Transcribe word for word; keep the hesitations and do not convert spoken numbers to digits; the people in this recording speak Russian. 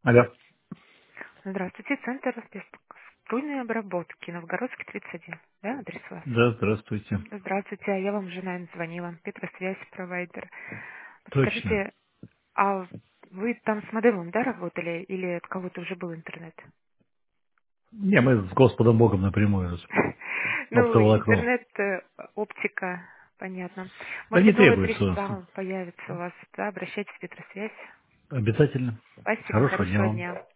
Алло. Здравствуйте, Центр бесструйной обработки, Новгородский, тридцать один. Да, адрес у вас? Да, здравствуйте. Здравствуйте, а я вам уже, наверное, звонила. Петросвязь, провайдер. Точно. Подскажите, а вы там с модемом, да, работали, или от кого-то уже был интернет? Не, мы с Господом Богом напрямую. Ну, Оптоволокно. интернет, э, оптика, понятно. Да Может не быть, новый требуется у тариф нас. да, появится у вас, да, обращайтесь в Петросвязь. Обязательно. Спасибо, Хорошего дня хорошего вам. дня.